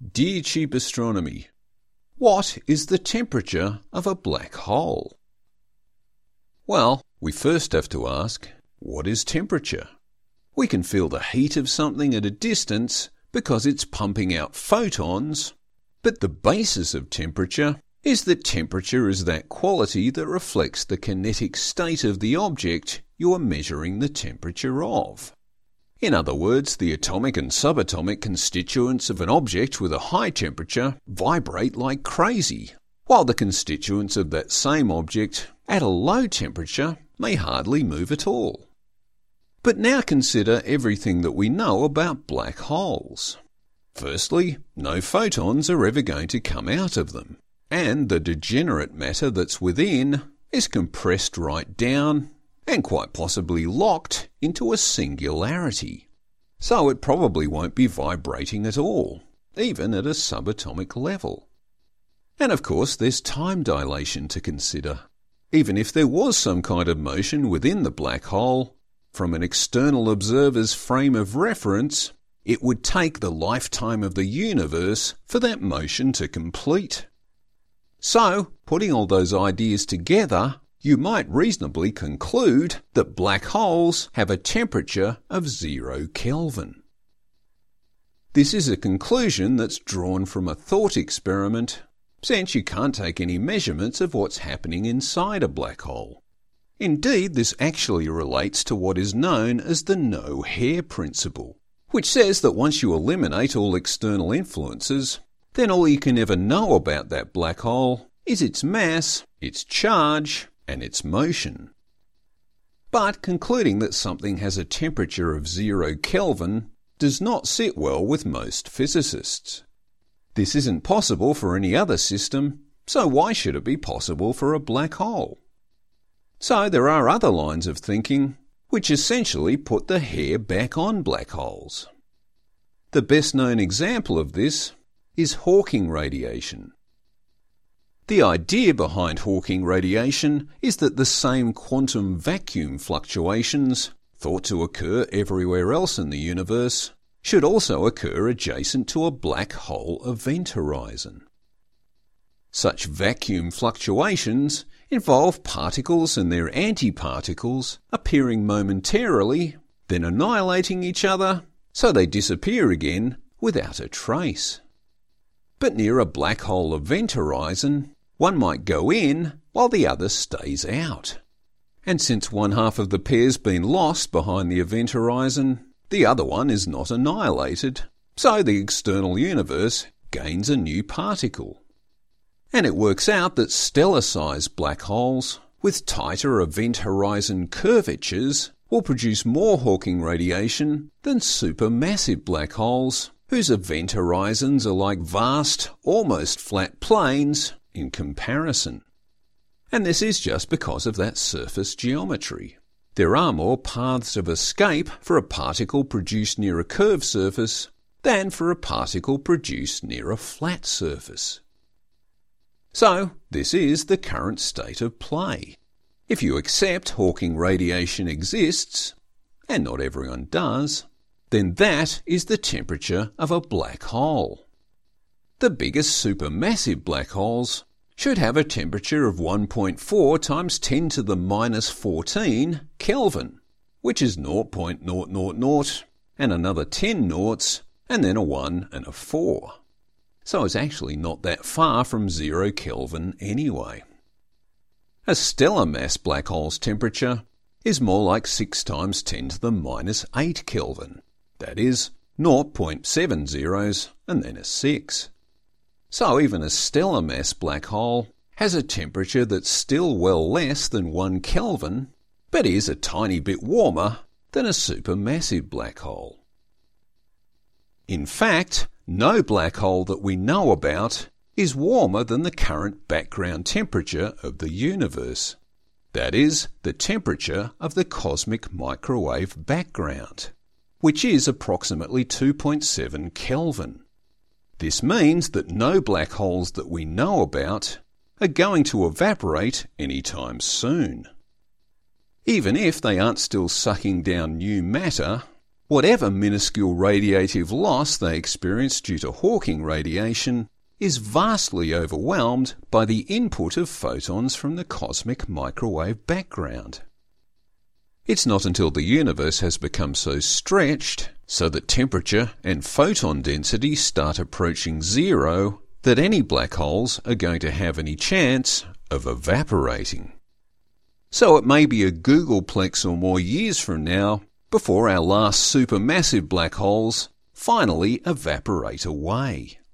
Dear Cheap Astronomy, what is the temperature of a black hole? Well, we first have to ask, what is temperature? We can feel the heat of something at a distance because it's pumping out photons, but the basis of temperature is that temperature is that quality that reflects the kinetic state of the object you are measuring the temperature of. In other words, the atomic and subatomic constituents of an object with a high temperature vibrate like crazy, while the constituents of that same object at a low temperature may hardly move at all. But now consider everything that we know about black holes. Firstly, no photons are ever going to come out of them, and the degenerate matter that's within is compressed right down and quite possibly locked into a singularity. So it probably won't be vibrating at all, even at a subatomic level. And of course there's time dilation to consider. Even if there was some kind of motion within the black hole, from an external observer's frame of reference, it would take the lifetime of the universe for that motion to complete. So, putting all those ideas together, you might reasonably conclude that black holes have a temperature of 0 Kelvin. This is a conclusion that's drawn from a thought experiment, since you can't take any measurements of what's happening inside a black hole. Indeed, this actually relates to what is known as the no-hair principle, which says that once you eliminate all external influences, then all you can ever know about that black hole is its mass, its charge, and its motion. But concluding that something has a temperature of 0 Kelvin does not sit well with most physicists. This isn't possible for any other system, so why should it be possible for a black hole? So there are other lines of thinking which essentially put the hair back on black holes. The best known example of this is Hawking radiation. The idea behind Hawking radiation is that the same quantum vacuum fluctuations, thought to occur everywhere else in the universe, should also occur adjacent to a black hole event horizon. Such vacuum fluctuations involve particles and their antiparticles appearing momentarily, then annihilating each other, so they disappear again without a trace. But near a black hole event horizon, one might go in while the other stays out. And since one half of the pair's been lost behind the event horizon, the other one is not annihilated, so the external universe gains a new particle. And it works out that stellar-sized black holes with tighter event horizon curvatures will produce more Hawking radiation than supermassive black holes whose event horizons are like vast, almost flat plains in comparison. And this is just because of that surface geometry. There are more paths of escape for a particle produced near a curved surface than for a particle produced near a flat surface. So, this is the current state of play. If you accept Hawking radiation exists, and not everyone does, then that is the temperature of a black hole. The biggest supermassive black holes should have a temperature of 1.4 times 10 to the minus 14 Kelvin, which is 0.000 and another 10 noughts, and then a 1 and a 4. So it's actually not that far from 0 Kelvin anyway. A stellar mass black hole's temperature is more like 6 times 10 to the minus 8 Kelvin. That is 0.7 zeros and then a 6. So even a stellar mass black hole has a temperature that's still well less than 1 Kelvin, but is a tiny bit warmer than a supermassive black hole. In fact, no black hole that we know about is warmer than the current background temperature of the universe. That is, the temperature of the cosmic microwave background, which is approximately 2.7 Kelvin. This means that no black holes that we know about are going to evaporate anytime soon. Even if they aren't still sucking down new matter, Whatever minuscule radiative loss they experience due to Hawking radiation is vastly overwhelmed by the input of photons from the cosmic microwave background. It's not until the universe has become so stretched, so that temperature and photon density start approaching zero, that any black holes are going to have any chance of evaporating. So it may be a Googleplex or more years from now before our last supermassive black holes finally evaporate away.